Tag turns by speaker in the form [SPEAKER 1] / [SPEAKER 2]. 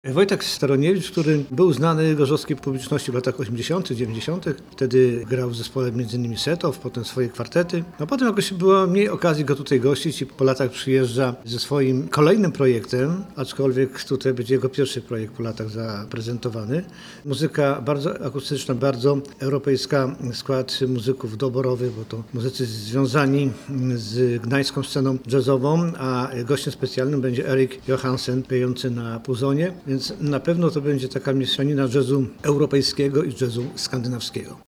[SPEAKER 1] Wojtek Staroniewicz, który był znany gorzowskiej publiczności w latach 80., 90. Wtedy grał w zespole m.in. Setow, potem swoje kwartety. No potem jakoś było mniej okazji go tutaj gościć i po latach przyjeżdża ze swoim kolejnym projektem, aczkolwiek tutaj będzie jego pierwszy projekt po latach zaprezentowany. Muzyka bardzo akustyczna, bardzo europejska, skład muzyków doborowych, bo to muzycy związani z gdańską sceną jazzową, a gościem specjalnym będzie Erik Johansen, grający na puzonie. Więc na pewno to będzie taka mieszanina jazzu europejskiego i jazzu skandynawskiego.